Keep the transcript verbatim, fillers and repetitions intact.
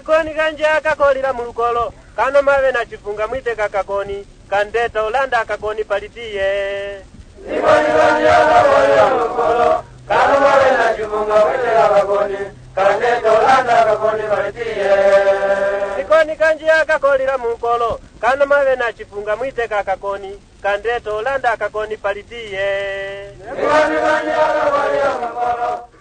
Nikoni kanje akakolira mulukolo kano mave na chifunga mwite kakakoni kandeta ulanda akakoni palitiye. Nikoni kanje akakolira mulukolo kano mave na chifunga mwite kakakoni kandeta ulanda akakoni palitiye. Nikoni kanje akakolira mulukolo kano mave na chifunga mwite kakakoni kandeta ulanda akakoni palitiye. Nikoni kanje akakolira mulukolo